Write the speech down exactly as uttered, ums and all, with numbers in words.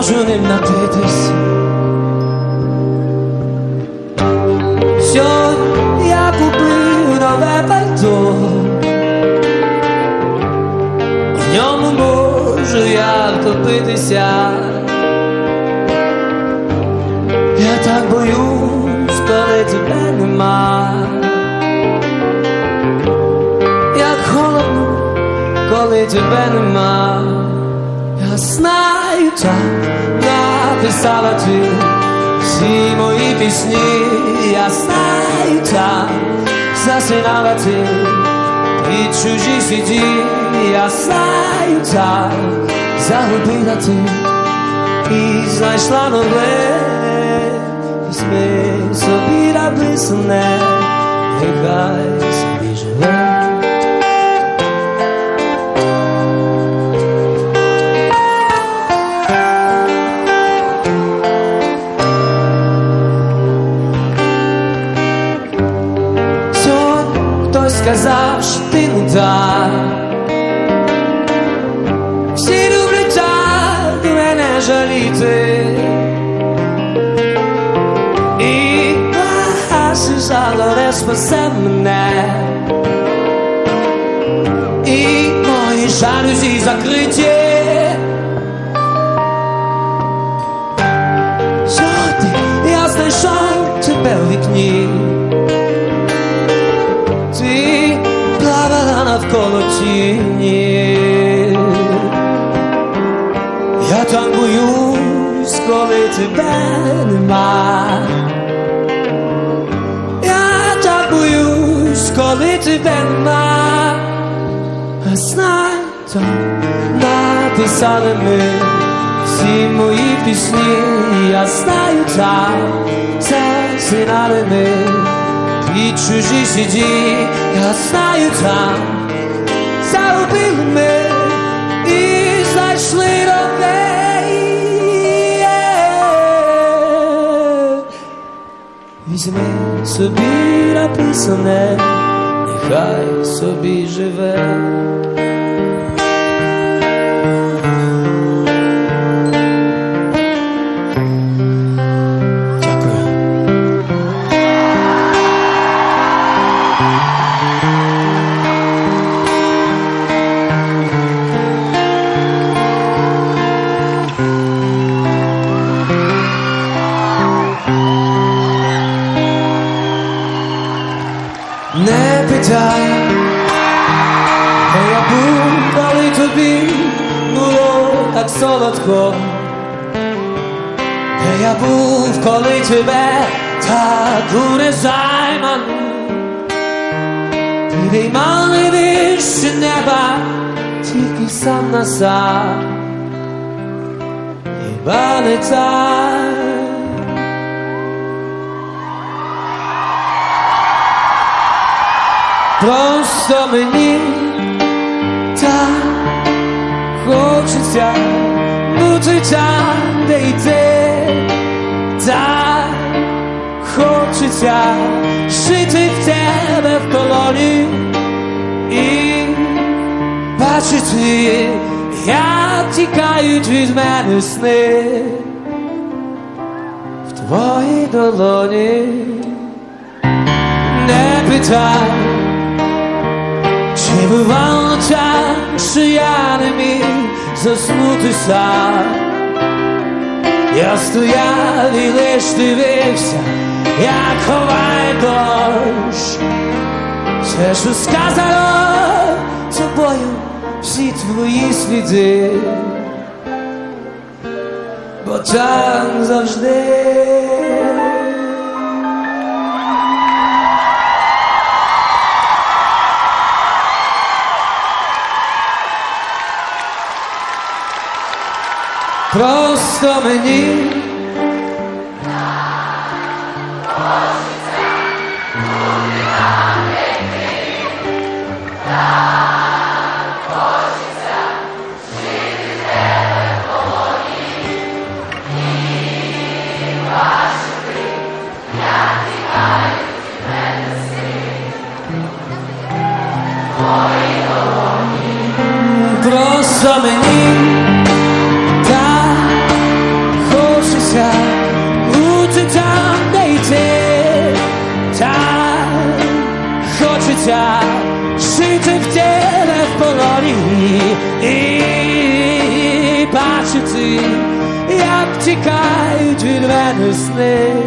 можу ним напитись. Сьогодні я купив нове пальто, в ньому можу я втопитися. Я так боюсь, коли тебе нема. Як холодно, коли тебе нема. Я знаю, так написала ти всі мої пісні. Я знаю, так засинала ти і чужі сіді. Я знаю, так загубила ти і знайшла нове. Візьми собі написане, нехай собі живе. Сказав, що ти не так. Всі люблять так мене жаліти. І ваше жало не спасе мене. І мої жалюзі закриті. Сьогодні я знайшов тебе в вікні. Навколо тіні. Я так боюсь, коли тебе нема. Я так боюсь, коли тебе нема. А знай, так написали ми всі мої пісні. Я знаю, так засинали ми і чужі сіді. Я знаю, там загубили ми і знайшли нове. Візьми собі написане, нехай собі живе. Не питай, де я був, коли тобі було так солодко. Де я був, коли тебе таку незайману. Ти виймав найвище неба, тільки сам на сам. Хіба не так? Просто мені так хочеться бути там, де й ти. Так хочеться жити в тебе в колоні і бачити, як тікають від мене сни в твоїй долоні. Не питай, чи бувало так, що я не міг заснутися. Я стояв і лиш дивився, як ховає дощ. Все, що сказано тобою, всі твої сліди, бо так завжди. Просто мені хочеться бути там, де ти. Так хочеться жити в тебе в полоні і бачити, як тікають від мене сни в твоїй долоні. Просто мені і бачити, як тікають від мене сни.